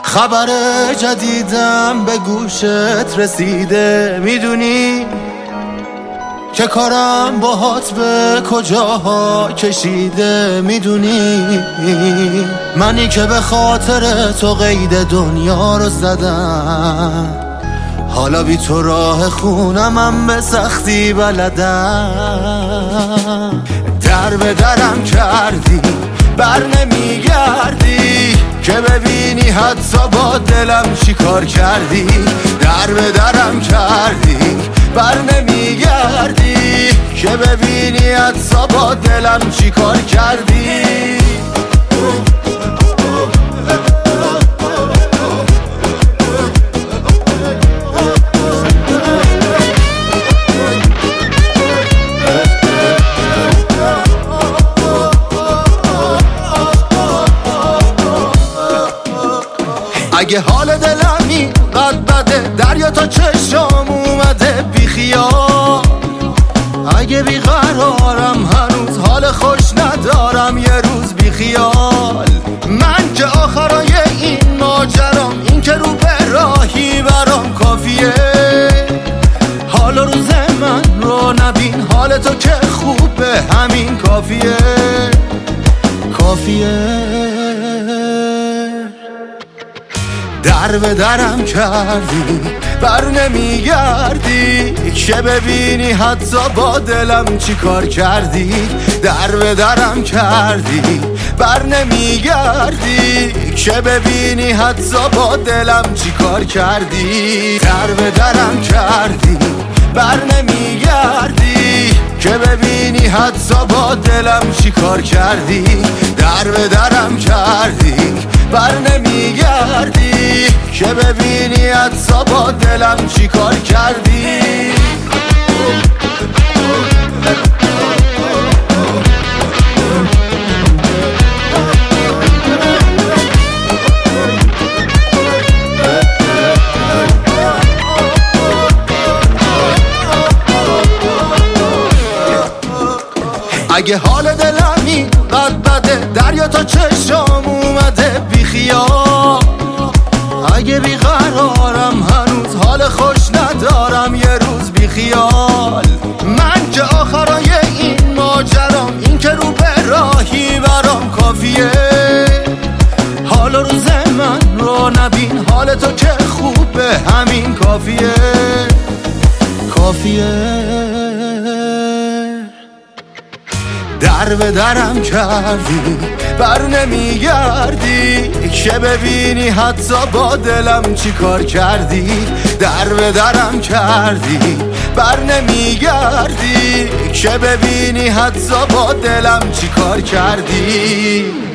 خبر جدیدم به گوشت رسیده، میدونی که کارم باهات به کجاها کشیده، میدونی منی که به خاطر تو قید دنیا رو زدم، حالا بی تو راه خونمم به سختی بلدم. در به درم کردی بر نمیگردی که ببینی حتی با دلم چی کار کردی. در به درم کردی بر نمیگردی که ببینی حتی با دلم چی کار کردی. اگه حال دلم اینقدر بده، دریا تا چشام اومده بیخیال. اگه بیقرارم هنوز حال خوش ندارم یه روز بیخیال. من که آخرای این ماجرام این که رو به راهی برام کافیه. حال روز من رو نبین، حال تو که خوبه همین کافیه. در به درم کردی بر نمیگردی که ببینی حتی با دلم چی کار کردی. در به درم کردی بر نمیگردی که ببینی حتی با دلم چی کار کردی. در به درم کردی بر نمیگردی که ببینی حتی با دلم چی کار کردی. در به درم کردی بر نمیگردی که ببینی حتی با دلم چی کار کردی. اگه حال دلم اینقدر بده، دریا تا چشام اومده بیخیال. اگه بیقرارم هنوز حال خوش ندارم یه روز بیخیال. من که آخرای این ماجرام این که رو به راهی برام کافیه. حال روز من رو نبین، حال تو که خوبه همین کافیه. در به درم کردی بر نمیگردی که ببینی حتی با دلم چی کار کردی. در به درم کردی بر نمیگردی که ببینی حتی با دلم چی کار کردی.